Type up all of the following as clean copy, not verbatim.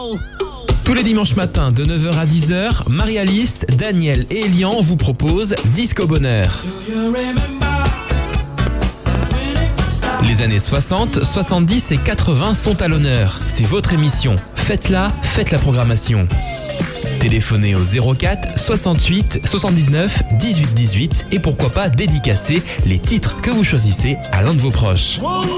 Tous les dimanches matins de 9h à 10h, Marie-Alice, Daniel et Elian vous proposent Disco Bonheur. Les années 60, 70 et 80 sont à l'honneur. C'est votre émission. Faites-la, faites la programmation. Téléphonez au 04 68 79 18 18 et pourquoi pas dédicacer les titres que vous choisissez à l'un de vos proches.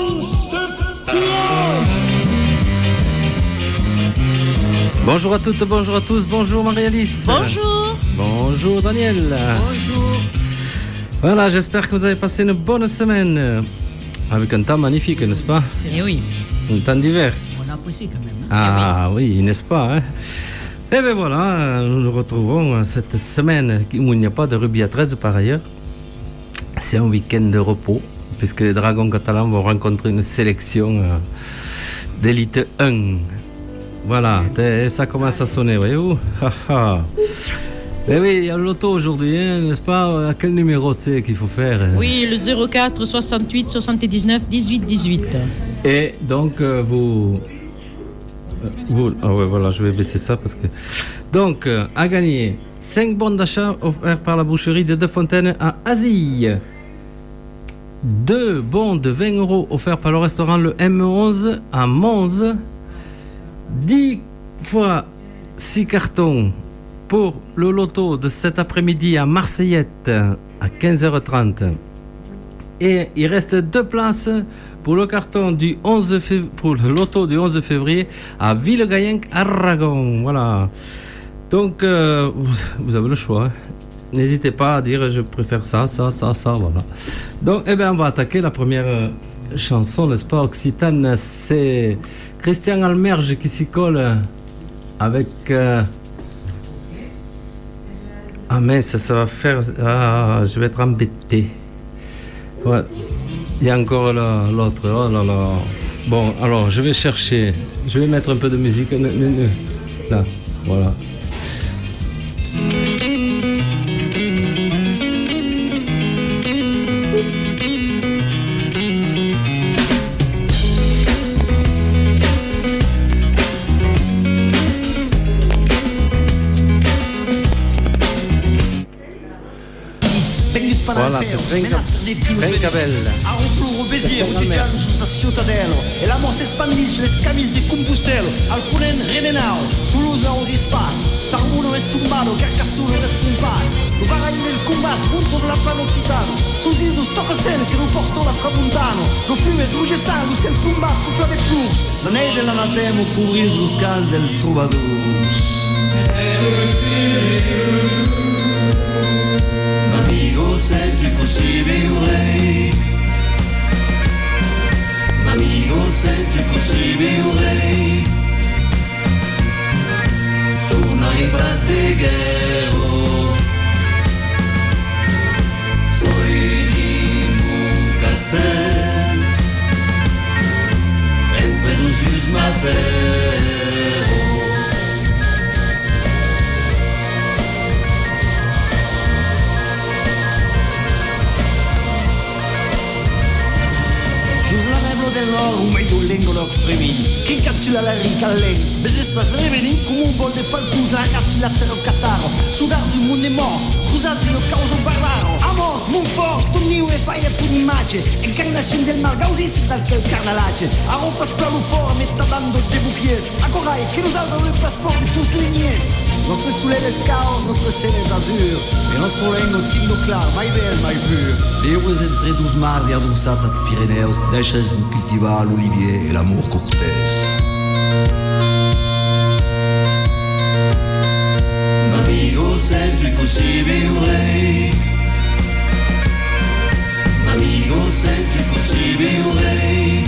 Bonjour à toutes, bonjour à tous, bonjour Marie-Alice. Bonjour. Bonjour Daniel. Bonjour. Voilà, j'espère que vous avez passé une bonne semaine. Avec un temps magnifique, n'est-ce pas? Oui. Un temps d'hiver. On apprécie quand même. Ah oui, n'est-ce pas, hein? Et bien voilà, nous nous retrouvons cette semaine où il n'y a pas de rugby à 13 par ailleurs. C'est un week-end de repos, puisque les Dragons catalans vont rencontrer une sélection d'élite 1. Voilà, et ça commence à sonner, voyez-vous. Eh oui, il y a le loto aujourd'hui, hein, n'est-ce pas? À quel numéro c'est qu'il faut faire? Oui, le 04 68 79 18 18. Et donc, vous... Ah ouais, voilà, je vais baisser ça parce que... Donc, à gagner 5 bons d'achat offerts par la boucherie de Deux Fontaines à Azille. 2 bons de 20 € offerts par le restaurant Le M11 à Mons. 10 fois 6 cartons pour le loto de cet après-midi à Marseillette à 15h30. Et il reste 2 places pour le carton du 11 pour le loto du 11 février à Villegayenc, Aragon. Voilà. Donc, vous avez le choix. N'hésitez pas à dire je préfère ça, voilà. Donc, eh bien, on va attaquer la première chanson, n'est-ce pas, occitane. C'est Christian Almerge qui s'y colle avec... Ah mince, ça va faire... Ah, je vais être embêté. Ouais. Il y a encore l'autre. Oh là là. Bon, alors, je vais chercher. Je vais mettre un peu de musique. Là, voilà. Voilà, c'est Trencabel. A Rompluro, Béziers, Tigianjus, a Ciutadelo. E l'amor s'espandisce, les camis di Compostelo. Alcunen, Renenau, Toulouse, os espaços. Tarmuno, Estumbado, Carcassonne, Restumpas. O baralho del Cumbas, punto de la plana occitano. Sus idos tocasene che non porto la tramontano. No fume smugesando, se il combat, cufla de plus. Non è dell'anatemo, cubris los cans del troubadours. Amigo, sempre così vivrei. Amigo, sempre così vivrei. Tu n'hai bras de guerra. Soy di un castel. En presos matero. Un mai d'olengo loc fremini che incazzula la rica all'en besespas reveni come un bol de falcus la rassi la terra cataro sudarzi un mondo mort cruzarzi lo causo barbaro amor mon fort sto niu e paia punimace incarnazione del mal gausis dal carnalace a rompas plano fort metta dando de bufies agora che nos usano il passeport de tous les nies nostre sulle l'escao nostre seles azur e nostro lengo tingo clar mai bel mai pur Lewis entre dos mars e adouçadas Pirineus deixas de cultivar l'olivier et l'amour cortés Amigo sempre così vivrei Amigo sempre così vivrei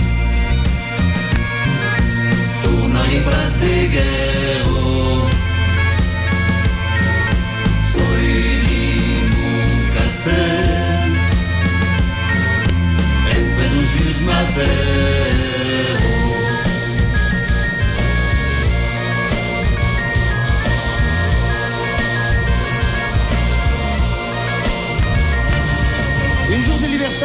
Tu n'hai bras de guerra Soy di un castel En presos matero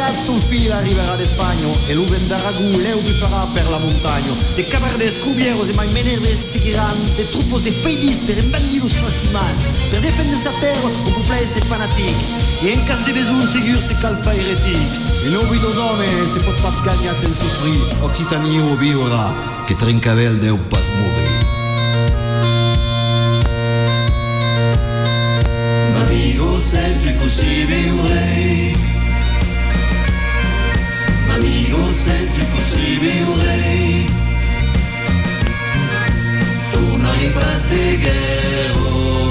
gatto un filo arriverà de Spagno e lui vendrà ragù, lei farà per la montagna. De cabardes cubieros e mai menerves seguiran, de truppos e feidis per imbandidos racimats, per defendre sa terre au peuple e fanatique. Et en cas de besoin ségur c'est calfa hérétique. Une oblido d'homme se pot pas gagner sans souffrir. Occitanie ou viura, que Trincavel deu pas mourir. Amigo, sempre così vivrei. Amigo, sempre così vivrei. Tu n'hai pas de guerra.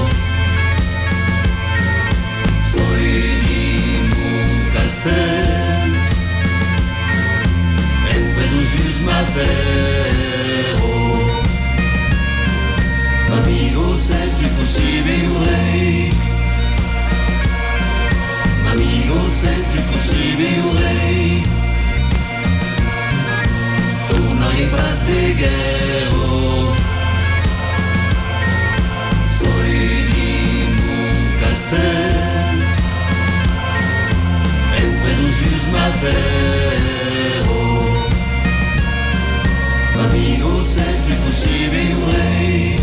Soy di un castel. En Pesusius Mateo. Amigo, sempre così vivrei. Amigo, sempre così vivrei. Tu n'hai pas de guerra. Soy di un castel. En Pesusius Mateo. Amigo, sempre così vivrei.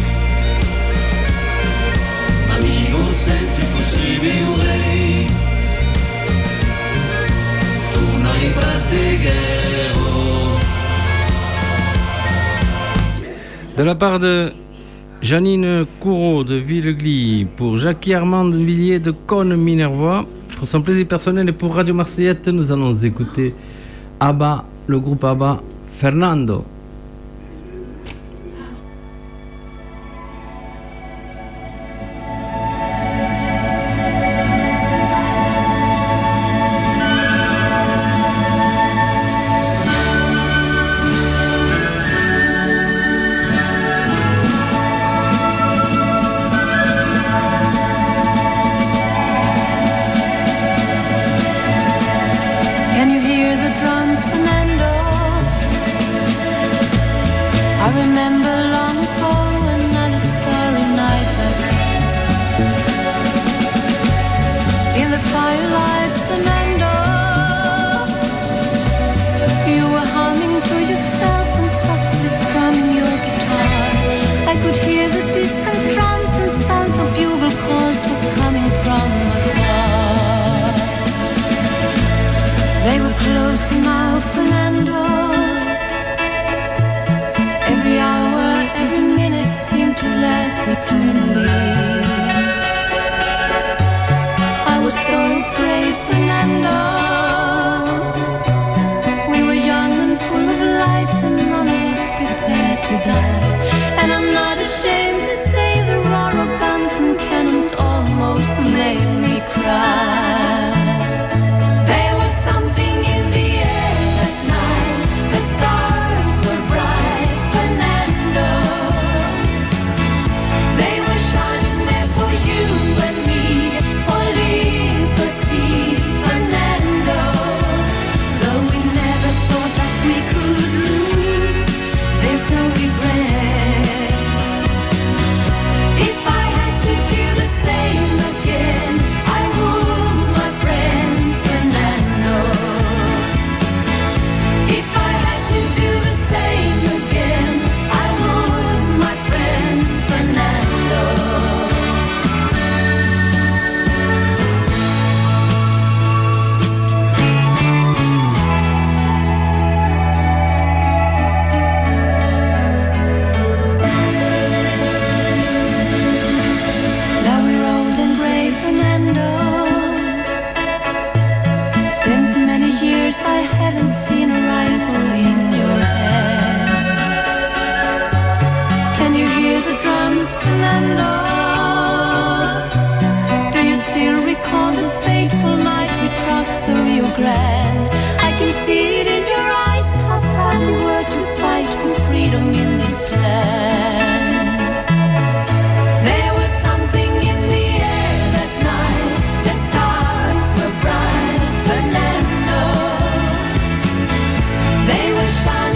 Amigo, sempre così vivrei. Tu n'hai pas de guerra. De la part de Janine Courreau de Villegly, pour Jackie Armand Villiers de Cône-Minervois, pour son plaisir personnel et pour Radio Marseillette, nous allons écouter ABBA, le groupe ABBA, Fernando.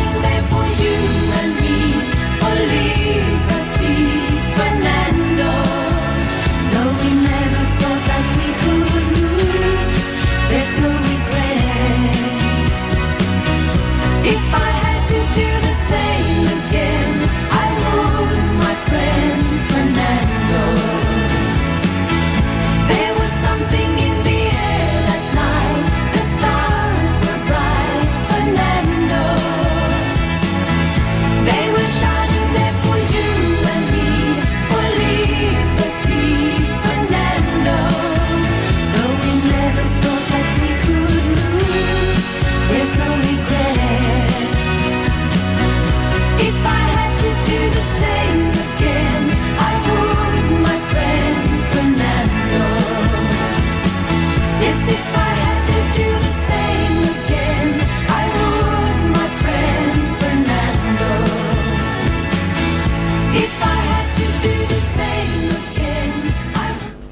Shining there for you and me, for liberty, Fernando.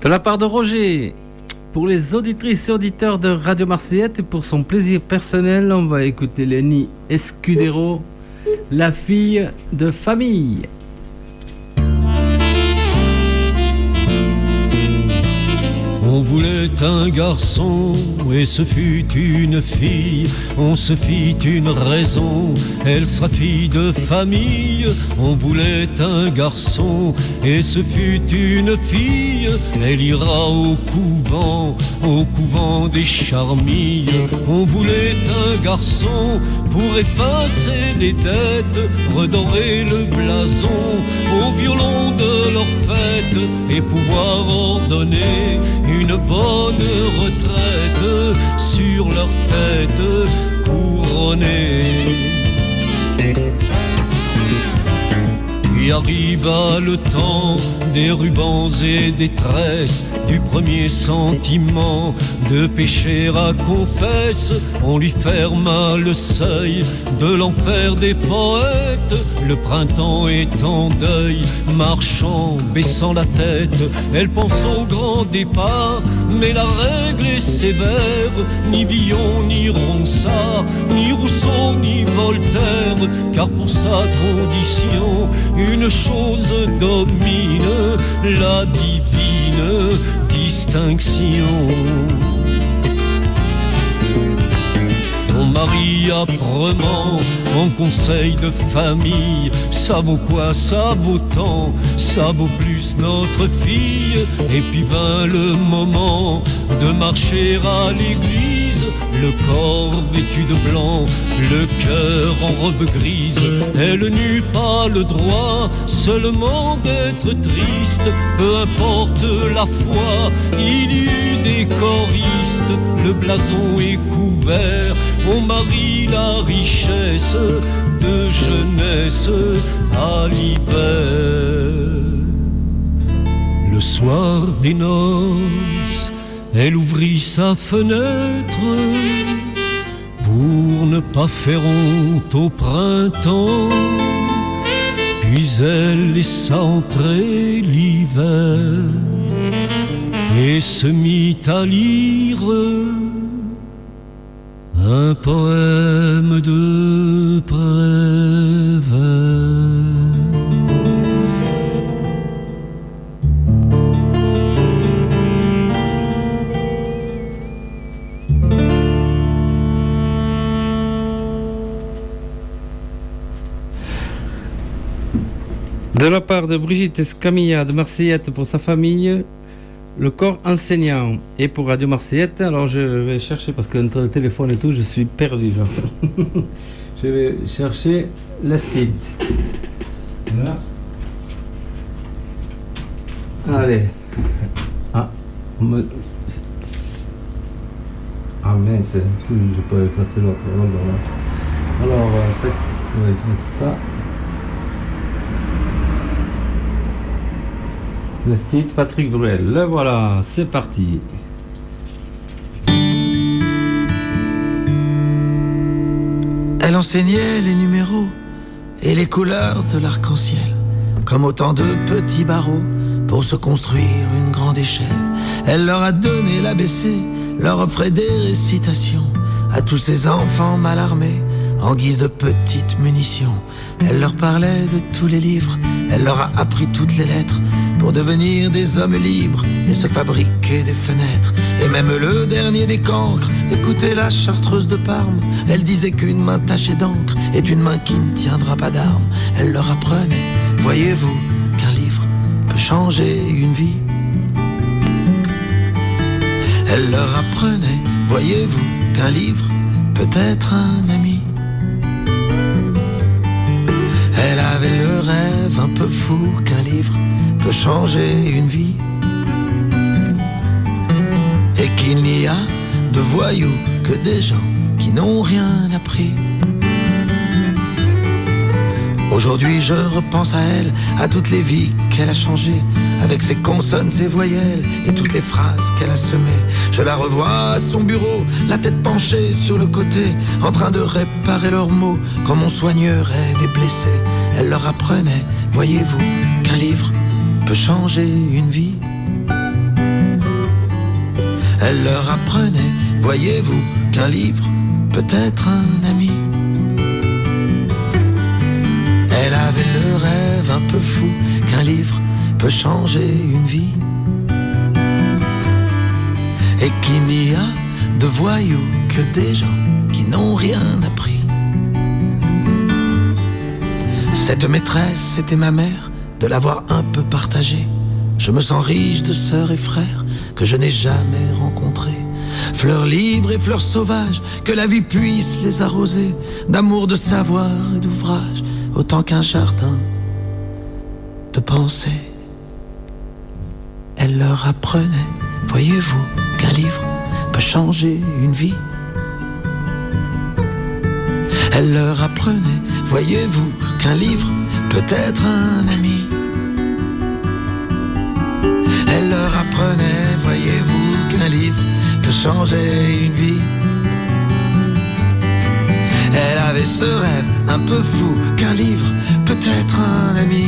De la part de Roger, pour les auditrices et auditeurs de Radio Marseillette et pour son plaisir personnel, on va écouter Lenny Escudero, la fille de famille. On voulait un garçon et ce fut une fille. On se fit une raison, elle sera fille de famille. On voulait un garçon et ce fut une fille. Elle ira au couvent des Charmilles. On voulait un garçon pour effacer les dettes, redorer le blason au violon de leur fête et pouvoir ordonner une bonne retraite sur leur tête couronnée. Puis arriva le temps des rubans et des tresses, du premier sentiment de pécher à confesse. On lui ferma le seuil de l'enfer des poètes. Le printemps est en deuil, marchant, baissant la tête. Elle pense au grand départ, mais la règle est sévère. Ni Villon, ni Ronsard, ni Rousseau, ni Voltaire, car pour sa condition, une chose domine, la divine distinction. On marie âprement en conseil de famille. Ça vaut quoi? Ça vaut tant, ça vaut plus notre fille. Et puis vint le moment de marcher à l'église, le corps vêtu de blanc, le cœur en robe grise. Elle n'eut pas le droit seulement d'être triste, peu importe la foi, il y eut des choristes. Le blason est couvert, on marie la richesse de jeunesse à l'hiver. Le soir des noces, elle ouvrit sa fenêtre pour ne pas faire honte au printemps. Puis elle laissa entrer l'hiver et se mit à lire un poème de Prévert. De la part de Brigitte Escamilla de Marseillette pour sa famille, le corps enseignant. Et pour Radio Marseillette, alors je vais chercher, parce qu'entre le téléphone et tout, je suis perdu. Genre. Je vais chercher l'Estit. Voilà. Allez. Ah mince, je peux effacer l'autre. Alors, on va effacer ça. Le style Patrick Bruel. Le voilà, c'est parti. Elle enseignait les numéros et les couleurs de l'arc-en-ciel, comme autant de petits barreaux pour se construire une grande échelle. Elle leur a donné l'ABC, leur offrait des récitations à tous ces enfants mal armés en guise de petites munitions. Elle leur parlait de tous les livres, elle leur a appris toutes les lettres pour devenir des hommes libres et se fabriquer des fenêtres. Et même le dernier des cancres, écoutez la chartreuse de Parme, elle disait qu'une main tachée d'encre est une main qui ne tiendra pas d'armes. Elle leur apprenait, voyez-vous, qu'un livre peut changer une vie. Elle leur apprenait, voyez-vous, qu'un livre peut être un ami. Elle avait le rêve un peu fou qu'un livre peut changer une vie. Et qu'il n'y a de voyous que des gens qui n'ont rien appris. Aujourd'hui je repense à elle, à toutes les vies qu'elle a changées, avec ses consonnes, ses voyelles et toutes les phrases qu'elle a semées. Je la revois à son bureau, la tête penchée sur le côté, en train de réparer leurs mots comme on soignerait des blessés. Elle leur apprenait, voyez-vous, qu'un livre peut changer une vie. Elle leur apprenait, voyez-vous, qu'un livre peut être un ami. Elle avait le rêve un peu fou qu'un livre peut changer une vie. Et qu'il n'y a de voyous que des gens qui n'ont rien appris. Cette maîtresse, c'était ma mère, de l'avoir un peu partagée. Je me sens riche de sœurs et frères que je n'ai jamais rencontrés. Fleurs libres et fleurs sauvages, que la vie puisse les arroser d'amour, de savoir et d'ouvrage, autant qu'un jardin de pensée. Elle leur apprenait, voyez-vous, qu'un livre peut changer une vie. Elle leur apprenait, voyez-vous, qu'un livre peut être un ami. Elle leur apprenait, voyez-vous, qu'un livre peut changer une vie. Elle avait ce rêve un peu fou qu'un livre peut être un ami.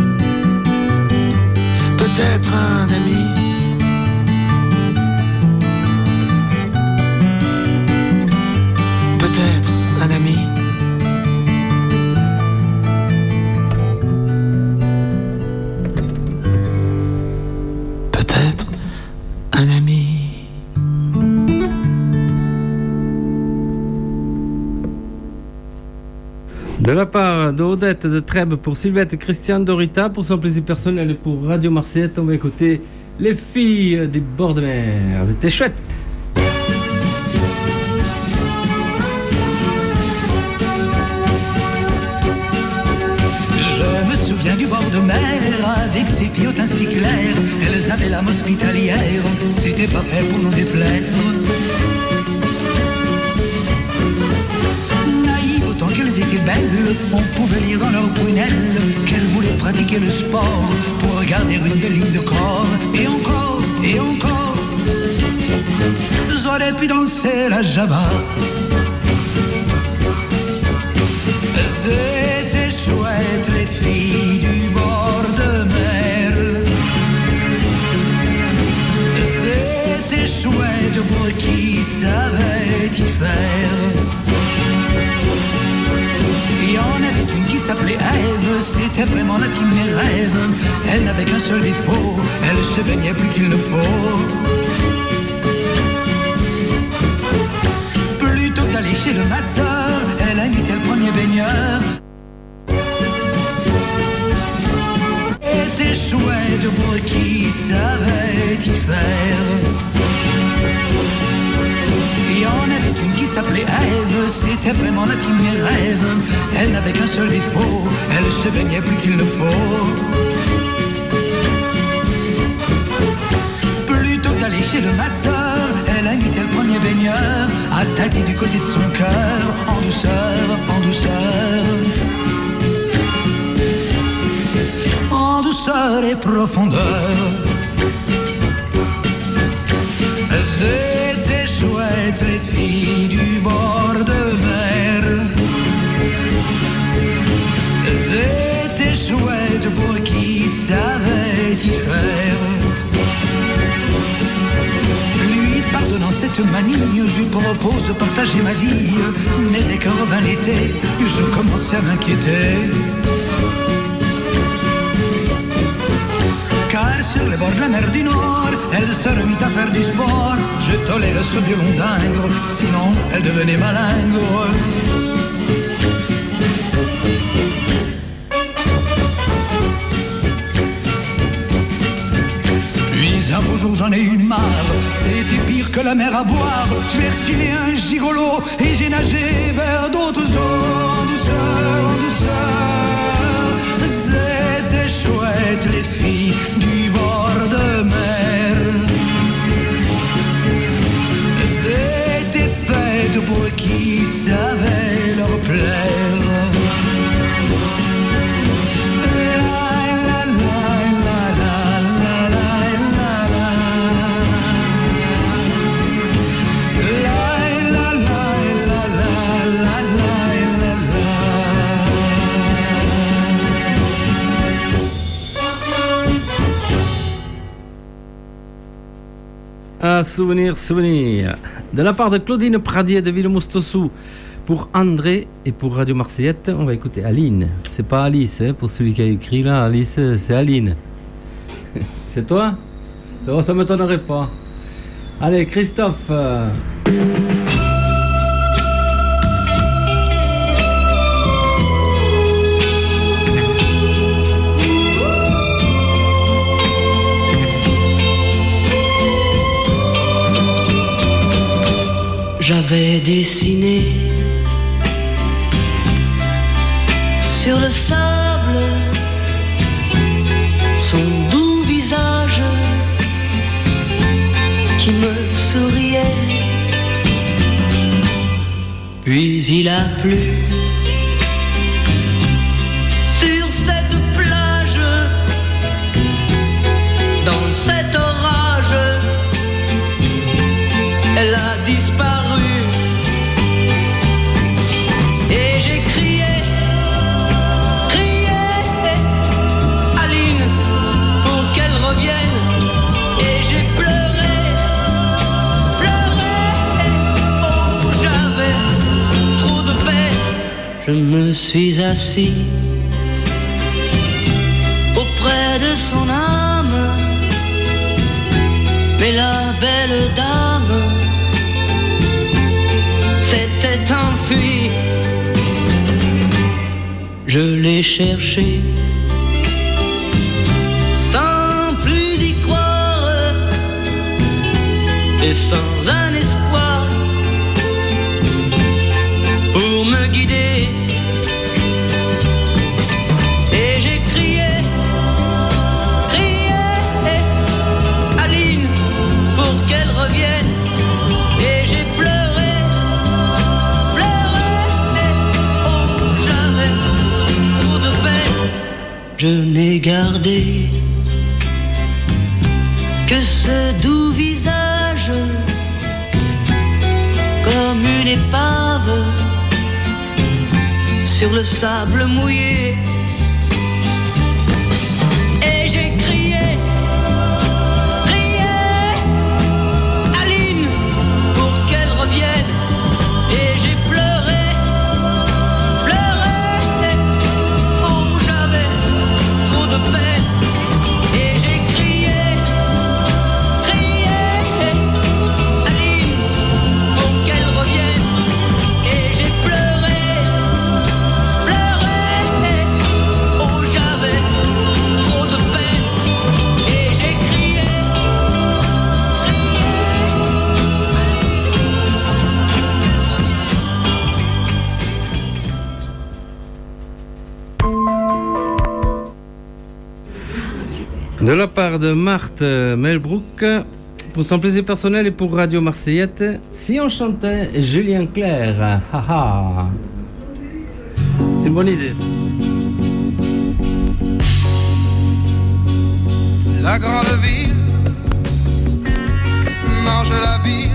Peut-être un ami. Peut-être un ami. Peut-être un ami. De la part d'Odette de Trèbes pour Sylvette et Christian Dorita, pour son plaisir personnel et pour Radio Marseillette, on va écouter les filles du bord de mer. C'était chouette. Je me souviens du bord de mer avec ses filles au teint si clair. Elles avaient l'âme hospitalière, c'était pas fait pour nous déplaire. Qu'elles étaient belles, on pouvait lire dans leurs prunelles qu'elles voulaient pratiquer le sport pour regarder une belle ligne de corps. Et encore, et encore, j'aurais pu danser la java. C'était chouette les filles du bord de mer. C'était chouette pour qui savait y faire. Il y en avait une qui s'appelait Ève, c'était vraiment la fille de mes rêves. Elle n'avait qu'un seul défaut, elle se baignait plus qu'il ne faut. Plutôt que d'aller chez le masseur, elle invitait le premier baigneur. Était chouette pour qui savait y faire. Il y en avait une qui s'appelait Ève, c'était vraiment la fille de mes rêves. Elle n'avait qu'un seul défaut, elle se baignait plus qu'il ne faut. Plutôt que d'aller chez le masseur, elle invitait le premier baigneur à tâter du côté de son cœur, en douceur, en douceur. En douceur et profondeur. C'était chouette les filles du bord de mer. C'était chouette pour qui savait y faire. Lui pardonnant cette manie, je lui propose de partager ma vie. Mais dès que revint l'été, je commençais à m'inquiéter. Car sur les bords de la mer du Nord, elle se remit à faire du sport. Je tolérais ce violon dingue, sinon elle devenait malingre. Puis un beau jour j'en ai eu marre, c'était pire que la mer à boire. J'ai refilé un gigolo et j'ai nagé vers d'autres eaux. En douceur, en douceur, c'était chouette les filles du bord de mer. C'était fait pour qui savait leur plaire. Voilà, souvenir. De la part de Claudine Pradier de Villemoustossou, pour André et pour Radio Marseillette, on va écouter Aline. C'est pas Alice, hein, pour celui qui a écrit là, Alice, c'est Aline. C'est toi? Ça m'étonnerait pas. Allez, Christophe. J'avais dessiné sur le sable son doux visage qui me souriait. Puis il a plu sur cette plage, dans cet orage, elle a disparu. Et j'ai crié, Aline, pour qu'elle revienne. Et j'ai pleuré, oh j'avais trop de peine. Je me suis assis auprès de son âme, mais la belle dame s'était enfuie. Je l'ai cherché sans plus y croire et sans un espoir pour me guider. Et j'ai crié, Aline, pour qu'elle revienne. Et j'ai pleuré, oh j'avais trop de peine. Je n'ai gardé que ce doux visage, comme une épave sur le sable mouillé. Et j'ai crié, Aline, pour qu'elle revienne. Et j'ai pleuré, oh j'avais trop de peine. Et j'ai crié, Aline, pour qu'elle revienne. Et j'ai pleuré, oh j'avais trop de peine. Et j'ai crié, De la part de Marthe Melbrook, pour son plaisir personnel et pour Radio Marseillette, si on chantait Julien Clerc. Haha. C'est une bonne idée. La grande ville mange la ville.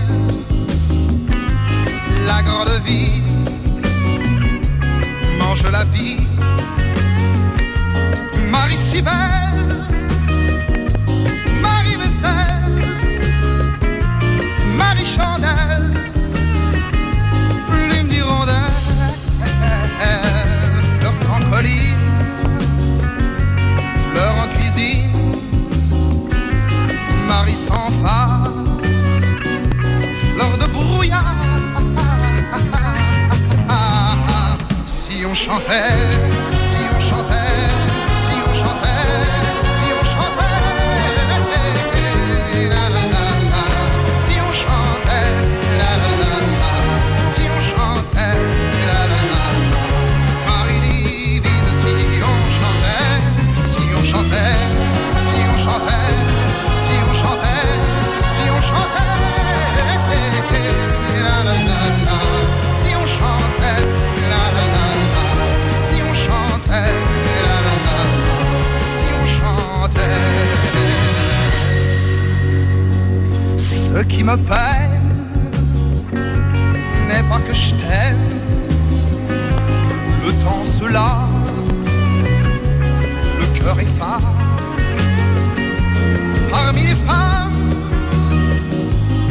La grande ville mange la vie. Marie si belle, Marie vaisselle, Marie chandelle, plume d'hirondelle, fleurs sans colline, fleurs en cuisine, Marie sans phare, fleurs de brouillard. Si on chantait, si on chantait, si on chantait, si on chantait, la la la la, si on chantait, la la la la, si on chantait, la la la la, Marie divine, si on chantait, si on chantait, si on chantait, si on chantait, si on chantait, la la la la, si on chantait, la la la la, si on chantait, la la la la, si on chantait. Ce qui me peine n'est pas que je t'aime, le temps se lasse, le cœur efface. Parmi les femmes,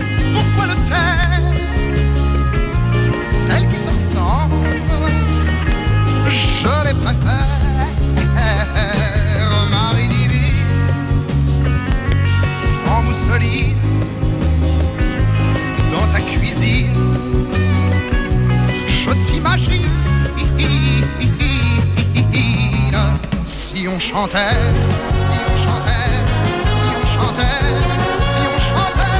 chantait, si on chantait, si on chantait, si on chantait,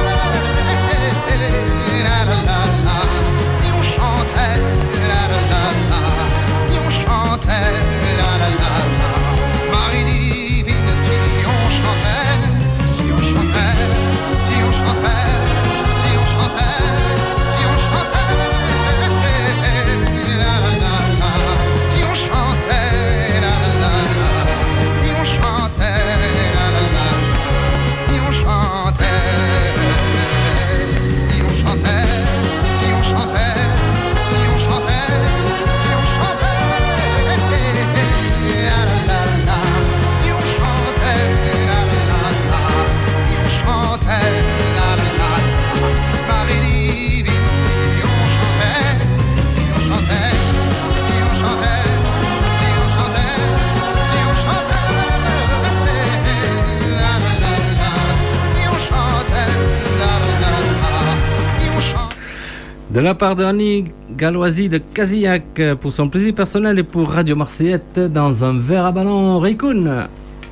la la la la, si on chantait, la la la la, si on chantait, la la la la, Marie divine, si on chantait, si on chantait, si on chantait, si on chantait, si on chantait, la la la la, si on chantait, la la la la, si on chantait, la la la la, si on chantait, si on chantait, si on chantait, si on chantait, si on chantait, la la la la, si on chantait, la la la la, si on chantait, la la la la, Marie divine, si on chantait, si on chantait, si on chantait, si on chantait, si on chantait, la la la la, si on chantait, la la la la, si on chantait. De la part de Annie Galoisi de Casillac pour son plaisir personnel et pour Radio Marseillette dans un verre à ballon Raycoon.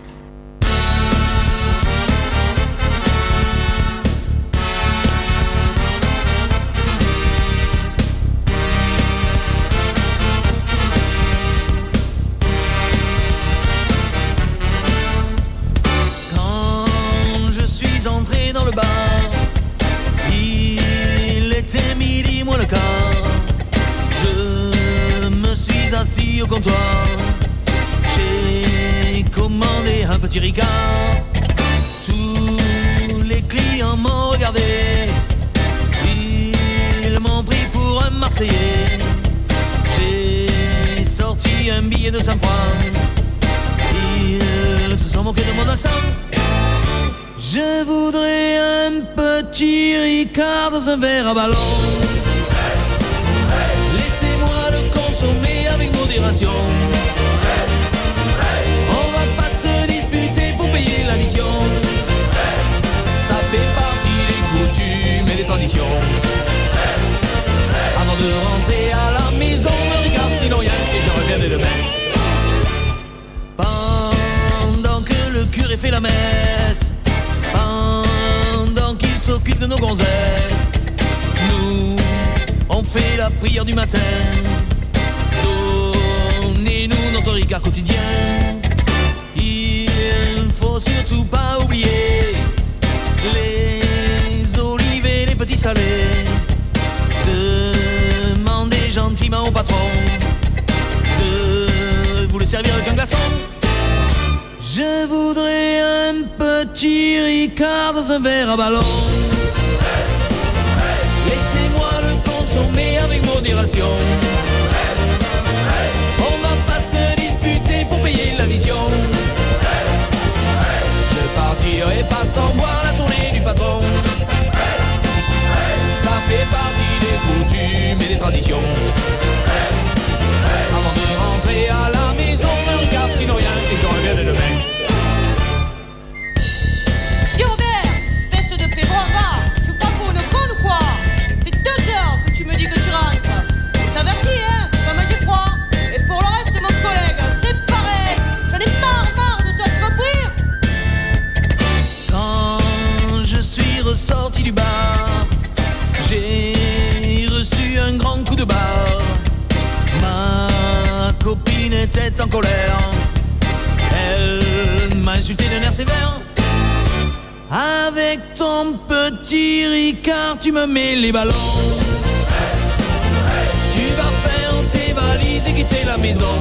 Quand je suis entré dans le bar, il était midi moins le quart. Je me suis assis au comptoir. J'ai commandé un petit ricard. Tous les clients m'ont regardé. Ils m'ont pris pour un Marseillais. J'ai sorti un billet de 5 francs. Ils se sont moqués de mon accent. Je voudrais un petit ricard dans un verre à ballon. Laissez-moi le consommer avec modération. On va pas se disputer pour payer l'addition. Ça fait partie des coutumes et des traditions. Avant de rentrer à la maison, un ricard sinon rien et je reviens dès demain. Pendant que le curé fait la messe, pendant qu'il s'occupe de nos gonzesses, nous, on fait la prière du matin. Donnez-nous notre ricard quotidien. Il faut surtout pas oublier les olives et les petits salés. Demandez gentiment au patron de vous le servir avec un glaçon. Je voudrais un petit ricard dans un verre à ballon. Laissez-moi le consommer avec modération. On va pas se disputer pour payer l'addition. Je partirai pas sans voir la tournée du patron. Ça fait partie des coutumes et des traditions. Avant de rentrer à la maison, un ricard sinon rien et je reviens dès demain. Dis Robert, espèce de pébrant, va. Tu me prends pour une conne ou quoi? Ça fait 2 heures que tu me dis que tu rentres. Je t'avertis, hein, tu vas manger froid. Et pour le reste, mon collègue, c'est pareil. J'en ai marre de toi, tu compris? Quand je suis ressorti du bar, j'ai reçu un grand coup de barre. Ma copine était en colère. Elle m'a insulté d'un air sévère. Avec ton petit ricard, tu me mets les ballons. Tu vas faire tes valises et quitter la maison.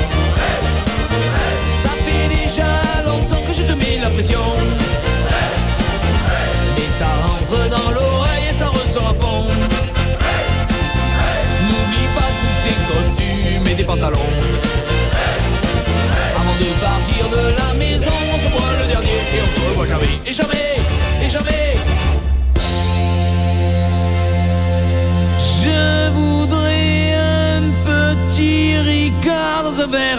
Ça fait déjà longtemps que je te mets la pression. Et ça rentre dans l'oreille et ça ressort à fond. N'oublie pas tous tes costumes et tes pantalons. Avant de partir de la maison, on se boit le dernier et on se revoit jamais. Et jamais, et jamais. Je voudrais un petit ricard dans un verre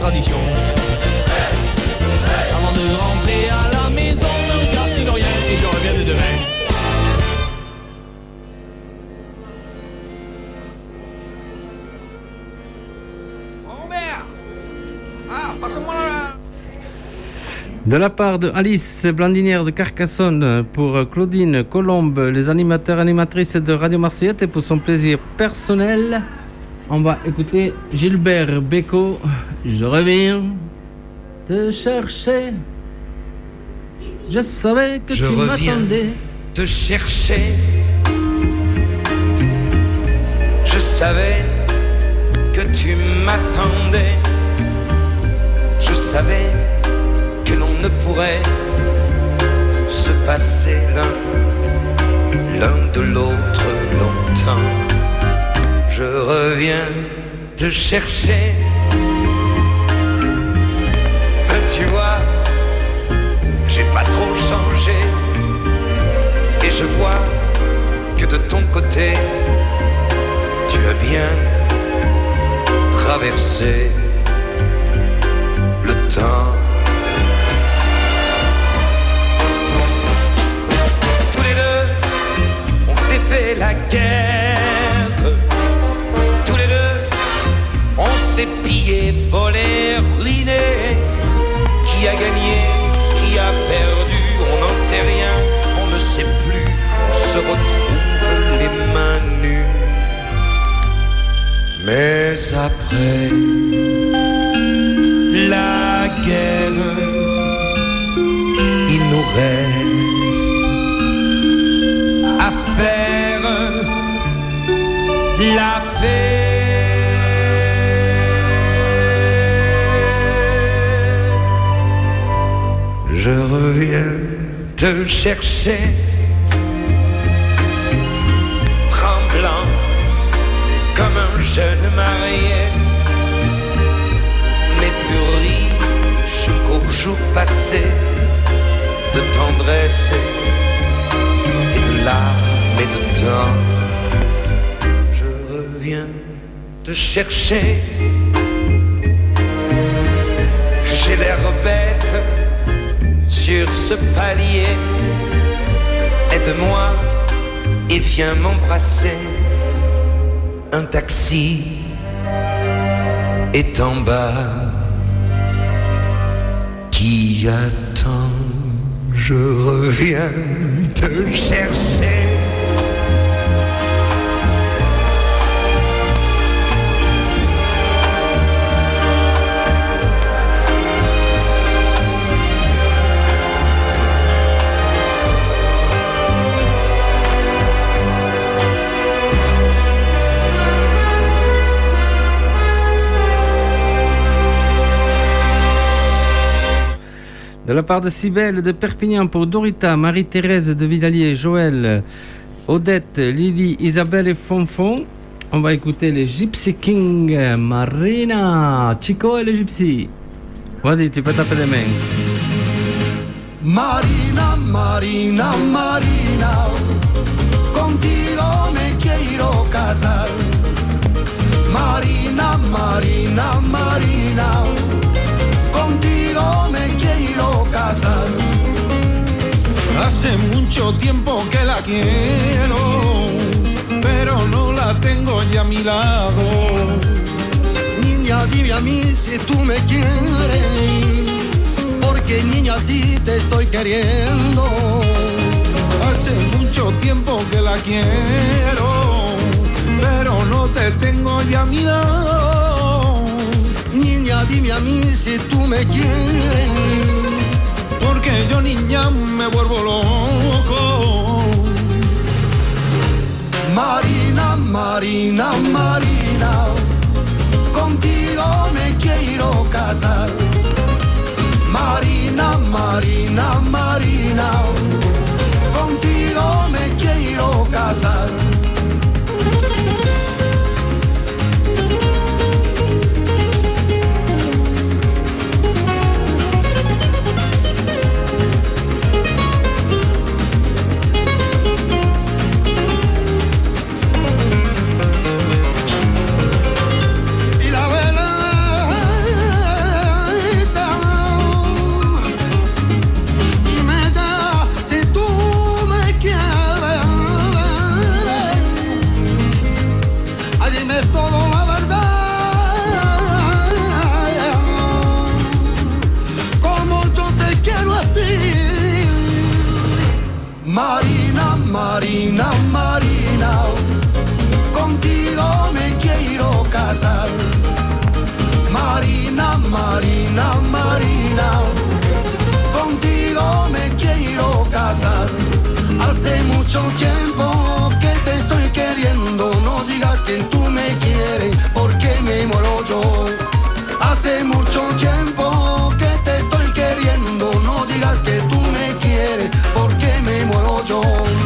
tradition. Avant de rentrer à la maison, ne casse de rien et je reviens de demain. De la part de Alice Blandinière de Carcassonne pour Claudine Colombe, les animateurs animatrices de Radio Marseillette, et pour son plaisir personnel, on va écouter Gilbert Bécaud. Je reviens te chercher. Je savais que tu m'attendais. Te chercher. Je savais que tu m'attendais. Je savais que l'on ne pourrait se passer l'un de l'autre longtemps. Je reviens te chercher. Tu vois, j'ai pas trop changé. Et je vois que de ton côté, tu as bien traversé le temps. Tous les deux, on s'est fait la guerre. Tous les deux, on s'est pillé, volé, ruiné. Qui a gagné, qui a perdu, on n'en sait rien, on ne sait plus, on se retrouve les mains nues. Mais après la guerre, il nous reste à faire la paix. Je reviens te chercher, tremblant comme un jeune marié, mais plus riche qu'au jour passé, de tendresse et de larmes et de temps. Je reviens te chercher, j'ai l'air bête sur ce palier, aide-moi et viens m'embrasser. Un taxi est en bas qui attend. Je reviens te chercher. De la part de Cybèle de Perpignan pour Dorita, Marie-Thérèse de Vidalier, Joël, Odette, Lily, Isabelle et Fonfon, on va écouter les Gypsy Kings, Marina, Chico et les Gypsy. Vas-y, tu peux taper les mains. Marina, Marina, Marina, contigo me quiero casar. Marina, Marina, Marina, contigo me quiero casar. Hace mucho tiempo que la quiero, pero no la tengo ya a mi lado. Niña, dime a mí si tú me quieres, porque niña a ti te estoy queriendo. Hace mucho tiempo que la quiero, pero no te tengo ya a mi lado. Niña, dime a mí si tú me quieres, porque yo niña me vuelvo loco. Marina, Marina, Marina, contigo me quiero casar. Marina, Marina, Marina, contigo me quiero casar. Marina, Marina, contigo me quiero casar. Hace mucho tiempo que te estoy queriendo, no digas que tú me quieres porque me muero yo. Hace mucho tiempo que te estoy queriendo, no digas que tú me quieres porque me muero yo.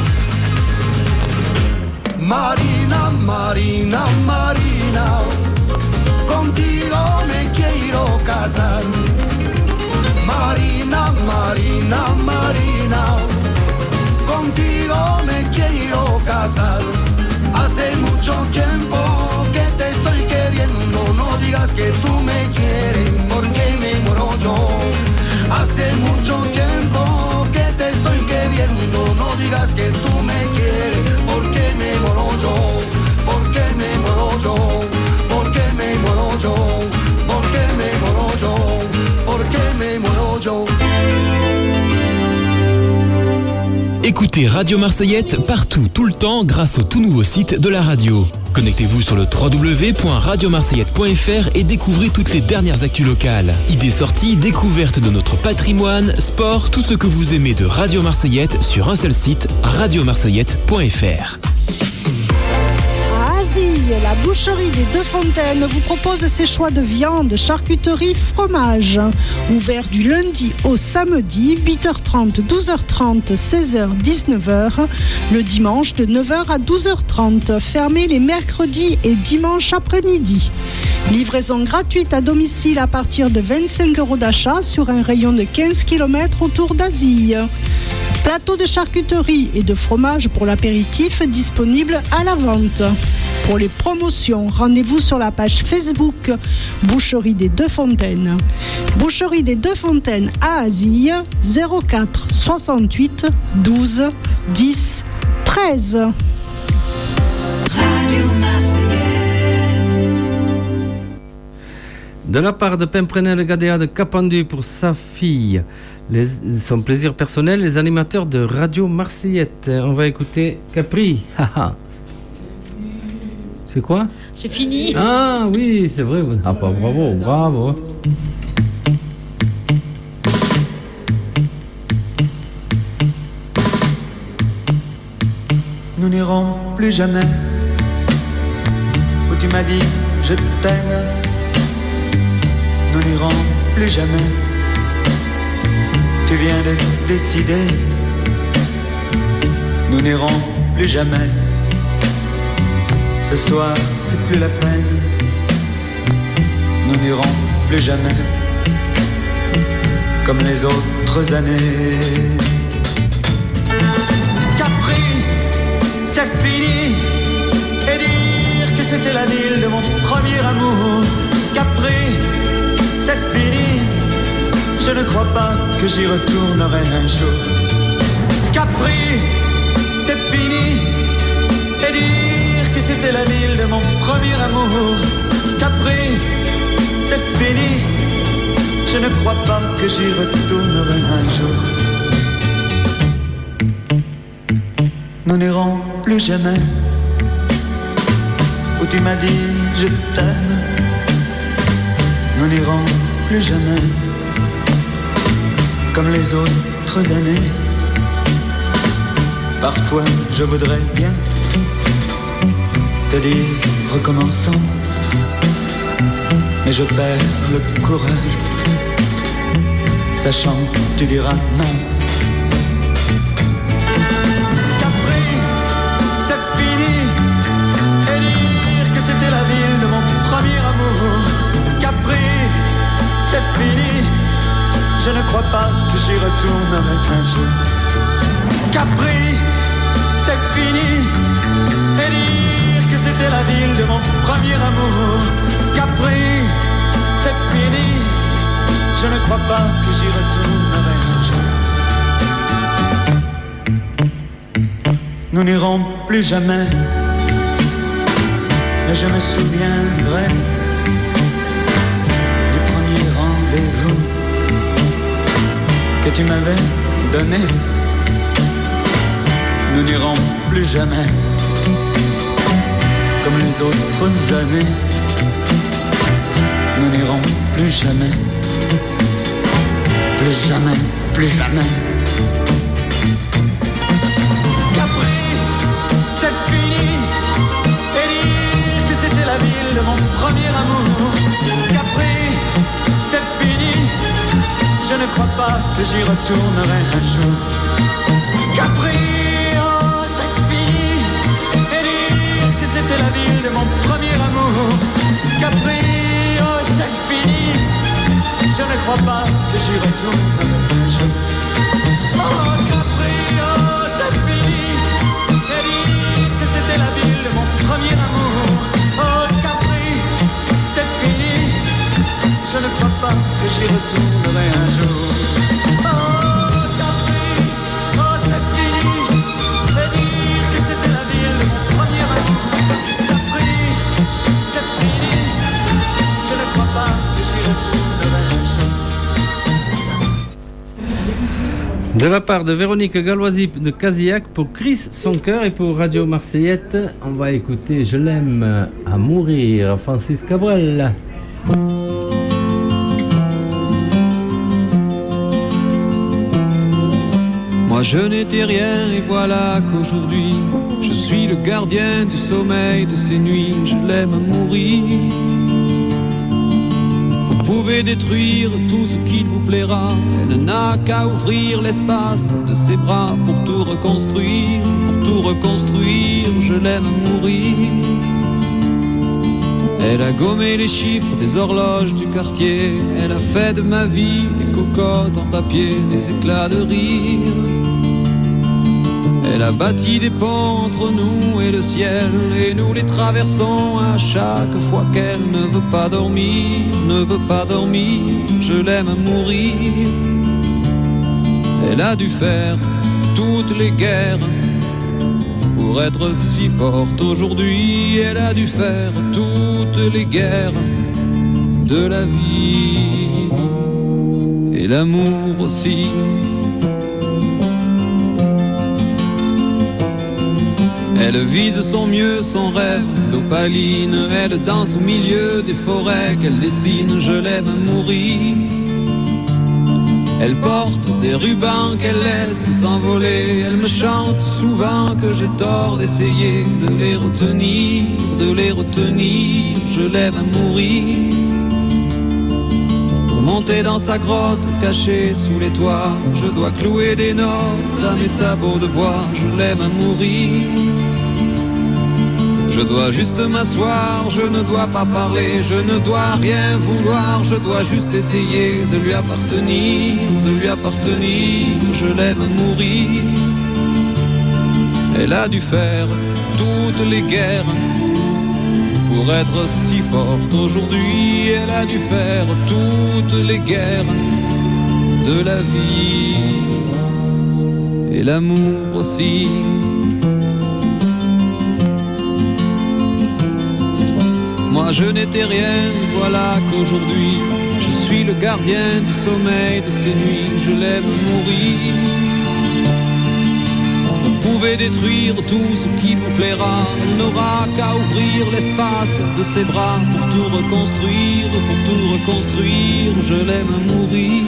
Marina, Marina, Marina, contigo me quiero casar. Marina, Marina, Marina, contigo me quiero casar. Hace mucho tiempo que te estoy queriendo, no digas que tú me quieres porque me muero yo. Hace mucho tiempo que te estoy queriendo, no digas que tú me quieres porque me muero yo, porque me muero yo, porque me muero yo, porque me muero yo, porque me muero yo. Écoutez Radio Marseillette partout, tout le temps, grâce au tout nouveau site de la radio. Connectez-vous sur le www.radiomarseillette.fr et découvrez toutes les dernières actus locales. Idées sorties, découvertes de notre patrimoine, sport, tout ce que vous aimez de Radio Marseillette sur un seul site, radiomarseillette.fr. La boucherie des Deux Fontaines vous propose ses choix de viande, charcuterie, fromage. Ouvert du lundi au samedi, 8h30, 12h30, 16h, 19h. Le dimanche de 9h à 12h30. Fermé les mercredis et dimanches après-midi. Livraison gratuite à domicile à partir de 25 € d'achat sur un rayon de 15 km autour d'Asie. Plateau de charcuterie et de fromage pour l'apéritif disponible à la vente. Pour les promotions, rendez-vous sur la page Facebook Boucherie des Deux Fontaines. Boucherie des Deux Fontaines à Azille, 04 68 12 10 13. De la part de Pimprenel Gadea de Capendu pour sa fille, son plaisir personnel, les animateurs de Radio Marseillette. On va écouter Capri. C'est quoi? C'est fini. Ah oui, c'est vrai. Ah bah, bravo, bravo. Nous n'irons plus jamais où tu m'as dit je t'aime. Nous n'irons plus jamais. Tu viens de décider. Nous n'irons plus jamais. Ce soir, c'est plus la peine. Nous n'irons plus jamais comme les autres années. Capri, c'est fini. Et dire que c'était la ville de mon premier amour. Capri, c'est fini. Je ne crois pas que j'y retournerai un jour. Capri, c'est fini. Et dire que c'était la ville de mon premier amour. Capri, c'est fini. Je ne crois pas que j'y retournerai un jour. Nous n'irons plus jamais où tu m'as dit je t'aime. Nous n'irons plus jamais comme les autres années. Parfois je voudrais bien te dire recommençons, mais je perds le courage, sachant que tu diras non. Capri, c'est fini. Et dire que c'était la ville de mon premier amour. Capri, c'est fini. Je ne crois pas que j'y retournerai un jour. Capri, c'est fini. Et dire que c'était la ville de mon premier amour. Capri, c'est fini. Je ne crois pas que j'y retournerai un jour. Nous n'irons plus jamais, mais je me souviendrai du premier rendez-vous que tu m'avais donné. Nous n'irons plus jamais comme les autres années. Nous n'irons plus plus jamais, plus jamais, plus jamais. Capri, c'est fini. Et dire que c'était la ville de mon premier amour. Capri, c'est fini. Je ne crois pas que j'y retournerai un jour. Capri, oh, c'est fini. Et dire que c'était la ville de mon premier amour. Capri, oh, c'est fini. Je ne crois pas que j'y retournerai un jour. Oh, Capri, oh, c'est fini. Et dire que c'était la ville de mon premier amour. Oh, Capri, c'est fini. Je ne crois pas que j'y retournerai un jour. Oh, Capri, oh, c'est fini. Et dire que c'était la ville de mon premier amour. Capri, c'est fini. Je ne crois pas que j'y retournerai un jour. De la part de Véronique Galoisi de Casillac pour Chris Son Cœur et pour Radio Marseillette, on va écouter Je l'aime à mourir, Francis Cabrel. Moi je n'étais rien et voilà qu'aujourd'hui je suis le gardien du sommeil de ces nuits. Je l'aime à mourir. Vous pouvez détruire tout ce qu'il vous plaira. Elle n'a qu'à ouvrir l'espace de ses bras pour tout reconstruire, pour tout reconstruire. Je l'aime à mourir. Elle a gommé les chiffres des horloges du quartier. Elle a fait de ma vie des cocottes en papier, des éclats de rire. Elle a bâti des ponts entre nous et le ciel, et nous les traversons à chaque fois qu'elle ne veut pas dormir, ne veut pas dormir. Je l'aime à mourir. Elle a dû faire toutes les guerres pour être si forte aujourd'hui. Elle a dû faire toutes les guerres de la vie et l'amour aussi. Elle vit de son mieux son rêve d'opaline. Elle danse au milieu des forêts qu'elle dessine. Je l'aime à mourir. Elle porte des rubans qu'elle laisse s'envoler. Elle me chante souvent que j'ai tort d'essayer de les retenir, de les retenir. Je l'aime à mourir. Pour monter dans sa grotte cachée sous les toits, je dois clouer des notes à mes sabots de bois. Je l'aime à mourir. Je dois juste m'asseoir, je ne dois pas parler, je ne dois rien vouloir, je dois juste essayer de lui appartenir, de lui appartenir. Je l'aime à mourir. Elle a dû faire toutes les guerres pour être si forte aujourd'hui. Elle a dû faire toutes les guerres de la vie et l'amour aussi. Moi je n'étais rien, voilà qu'aujourd'hui je suis le gardien du sommeil de ces nuits. Je l'aime mourir. Vous pouvez détruire tout ce qui vous plaira. Elle n'aura qu'à ouvrir l'espace de ses bras pour tout reconstruire, pour tout reconstruire. Je l'aime mourir.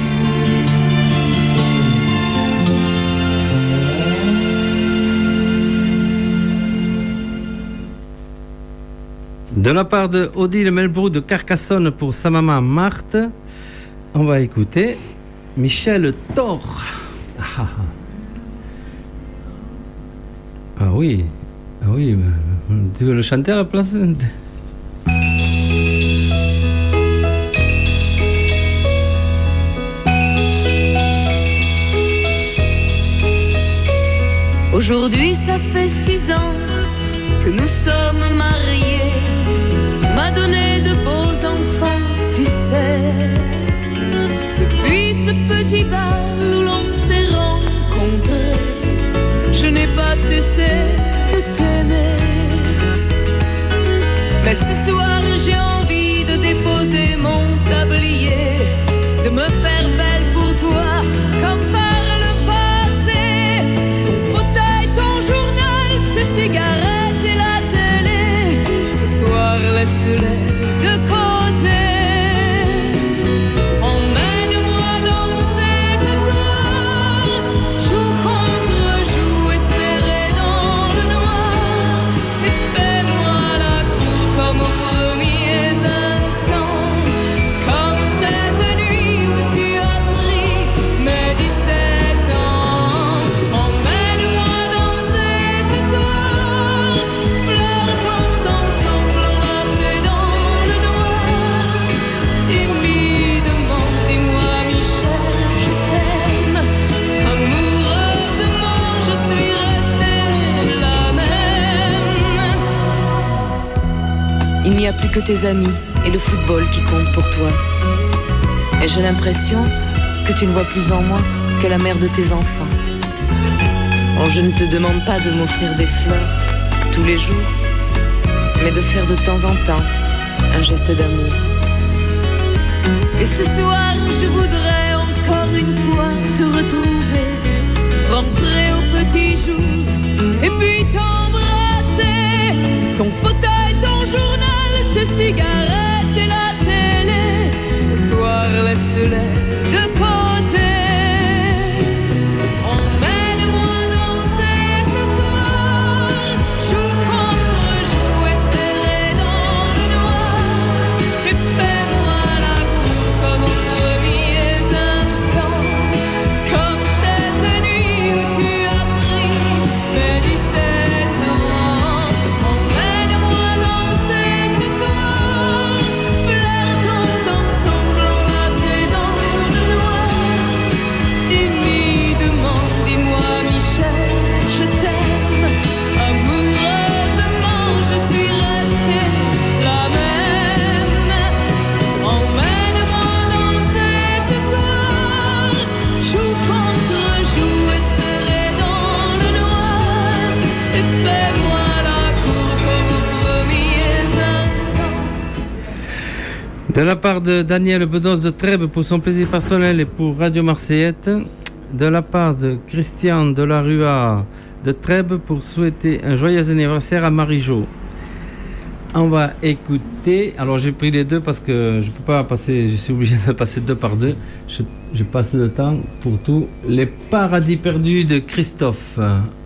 De la part de Odile Melbrou de Carcassonne pour sa maman Marthe, on va écouter Michel Thor. Ah oui, tu veux le chanter à la place? Aujourd'hui ça fait 6 ans que nous sommes mariés. Tu m'as donné de beaux enfants, tu sais. Depuis ce petit bal où l'on s'est rencontrés, je n'ai pas cessé de t'aimer. Mais ce soir j'ai envie de déposer mon tablier, de me faire belle pour toi comme par le passé. Ton fauteuil, ton journal, tes cigarettes et la télé, ce soir laisse-les de côté. que tes amis et le football qui comptent pour toi. Et j'ai l'impression que tu ne vois plus en moi que la mère de tes enfants. Oh, je ne te demande pas de m'offrir des fleurs tous les jours, mais de faire de temps en temps un geste d'amour. Et ce soir, je voudrais encore une fois te retrouver, rentrer au petit jour, et puis t'embrasser. Ton fauteuil, ton journal, tes cigarettes et la télé, ce soir, laisse-les de côté. Emmène-moi danser ce soir, joue contre joue et serré dans le noir, et fais-moi la cour comme aux premiers instants, comme cette nuit où tu as pris mes 17 ans. Emmène-moi danser ce soir, flirtons ensemble enlacés dans le noir, timidement, dis-moi Michel, je t'aime, amoureusement je suis restée la même. Emmène-moi danser ce soir, joue contre joue et serré dans le noir, et fais-moi la cour comme aux premiers instants. De la part de Daniel Bedos de Trèbes pour son plaisir personnel et pour Radio Marseillette. De la part de Christian Delarua de Trèbes pour souhaiter un joyeux anniversaire à Marie-Jo. On va écouter. Alors j'ai pris les deux parce que je peux pas passer. Je suis obligé de passer deux par deux. Je passe le temps pour tout. Les paradis perdus de Christophe.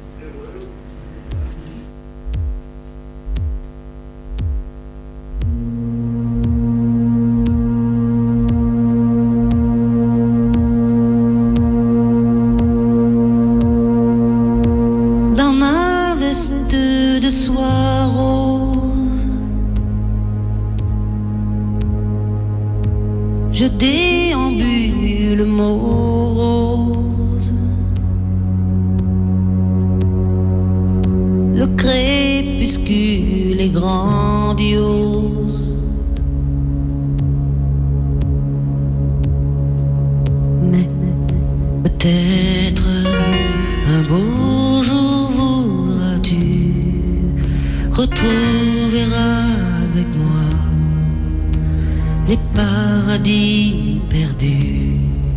Dans ma veste de soie rose, je déambule morose. Le crépuscule est grandiose. Mais peut-être un beau jour voudras-tu retrouver avec moi les paradis perdus.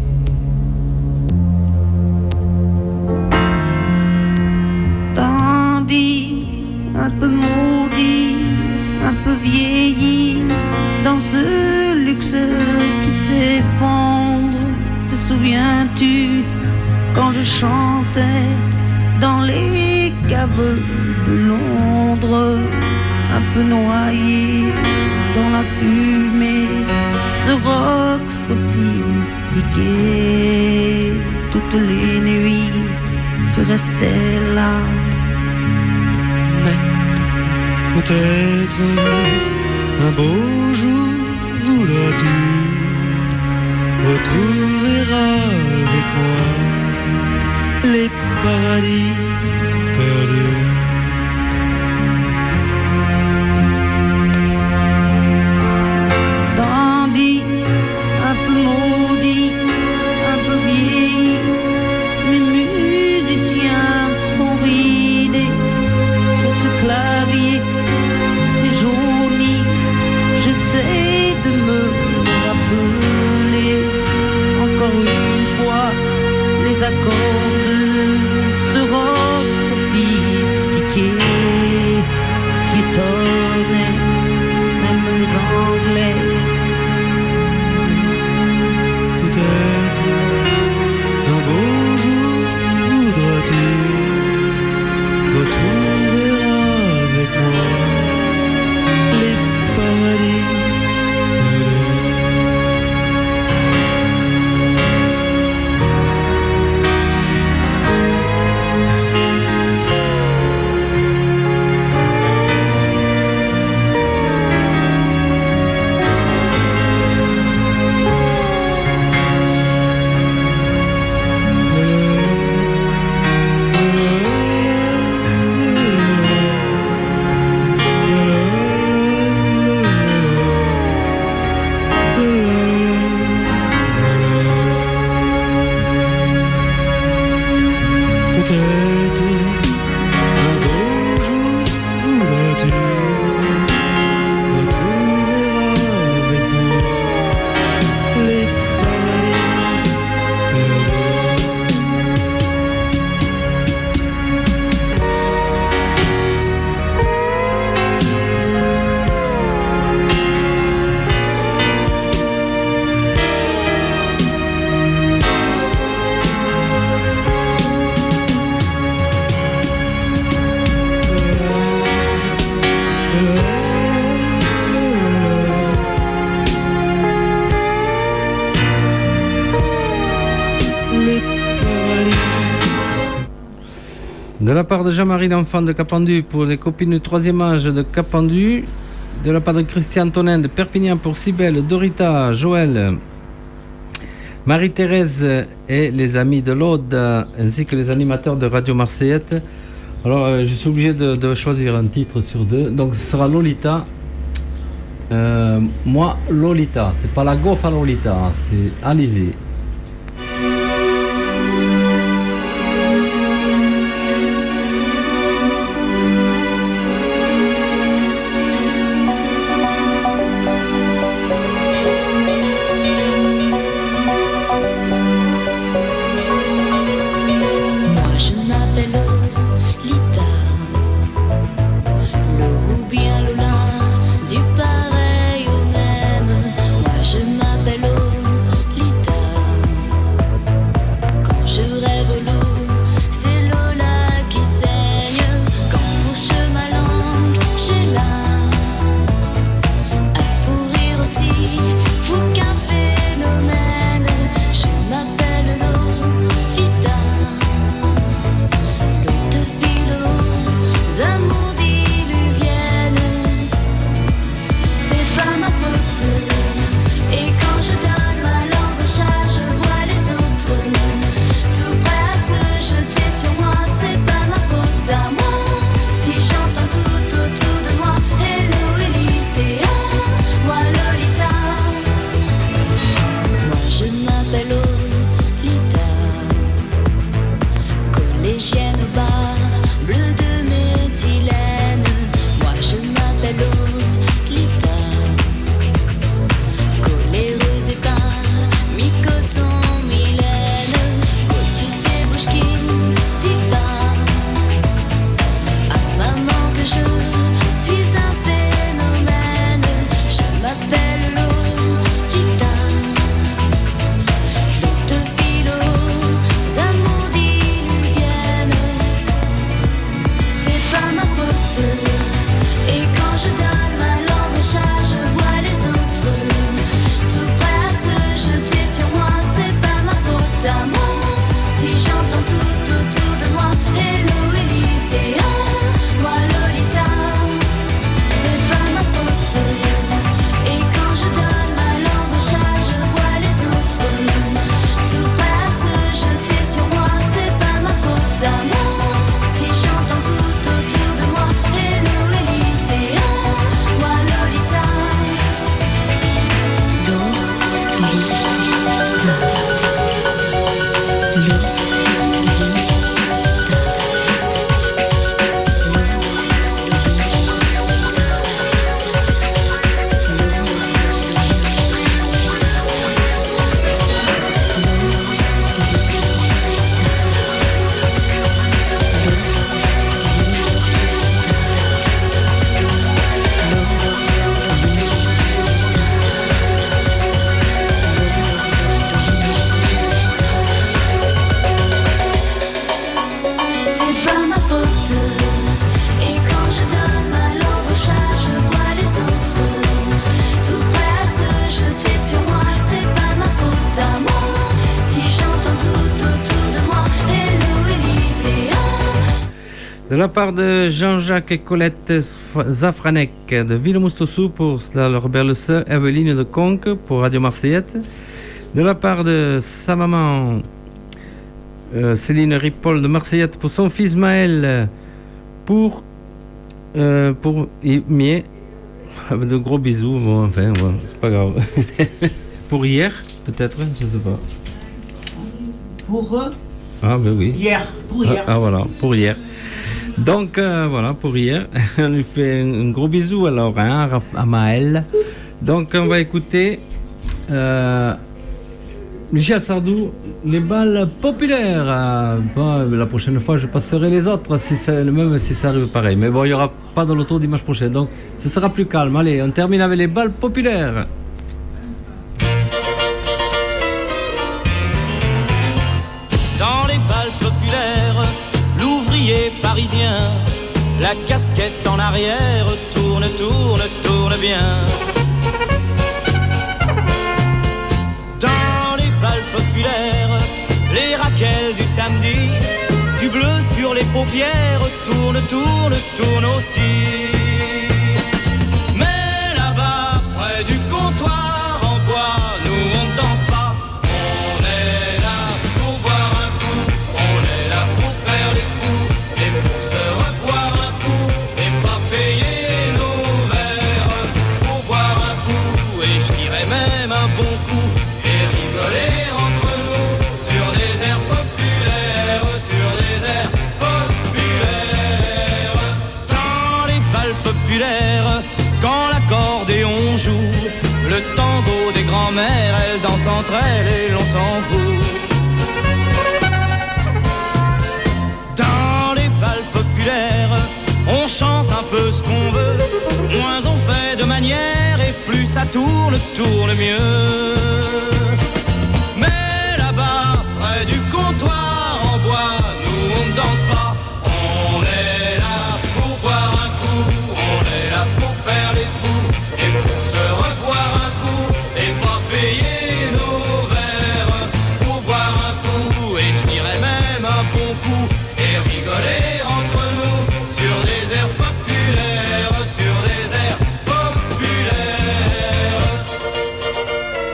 Tandis un peu maudit, un peu vieilli, dans ce luxe qui s'effondre, te souviens-tu quand je chantais dans les caves de Londres, un peu noyé dans la fumée, ce rock sophistiqué. Toutes les nuits, tu restais là. Mais peut-être un beau jour voudras-tu retrouver avec moi les paradis perdus. Dandy, un peu maudit, un peu vieilli, mes musiciens sont ridés sur ce clavier, c'est jauni. J'essaie de me rappeler encore une fois les accords de ce rock sophistiqué qui étonnait même les Anglais. Peut-être un beau jour voudras-tu retrouver avec moi les paradis perdus. De la part de Jean-Marie L'Enfant de Capendu pour les copines du 3e âge de Capendu. De la part de Christian Tonin de Perpignan pour Cybèle, Dorita, Joël, Marie-Thérèse et les amis de l'Aude, ainsi que les animateurs de Radio Marseillette. Alors, je suis obligé de choisir un titre sur deux. Donc, ce sera Lolita. Moi, Lolita. C'est pas la gaufre à Lolita, c'est Alizé. De la part de Jean-Jacques et Colette Zafranek de Villemoustossou pour Robert Le Seul, Evelyne de Conques pour Radio Marseillette. De la part de sa maman Céline Ripoll de Marseillette pour son fils Maël pour Mier. De gros bisous, bon, enfin, bon, c'est pas grave. Pour hier, peut-être, je sais pas. Pour ah, ben oui. Hier, pour hier. Ah, voilà, pour hier. Donc, voilà, pour hier. On lui fait un gros bisou alors, hein, à Maël. Donc, on va écouter Michel Sardou, les balles populaires. Bon, la prochaine fois, je passerai les autres, même si ça arrive pareil. Mais bon, il n'y aura pas de loto dimanche prochain, donc ce sera plus calme. Allez, on termine avec les balles populaires. Dans les balles populaires, l'ouvrier parisien, la casquette en arrière, tourne, tourne, tourne bien. Dans les balles populaires, les raquettes du samedi, du bleu sur sur les paupières tourne, tourne, tourne aussi. Mais là-bas, près du comptoir en bois, nous on ne danse pas. On est là pour boire un coup, on est là pour faire les fous, et pour se reboire un coup, et pas payer nos verres. Pour boire un coup, et je dirais même un bon coup, et rigoler entre nous sur des airs populaires, sur des airs populaires. Dans les bals populaires, quand l'accordéon joue, le tango des grands-mères, elles dansent entre elles et l'on s'en fout. Dans les bals populaires, on chante un peu ce qu'on veut, moins on fait de manière et plus ça tourne, tourne mieux.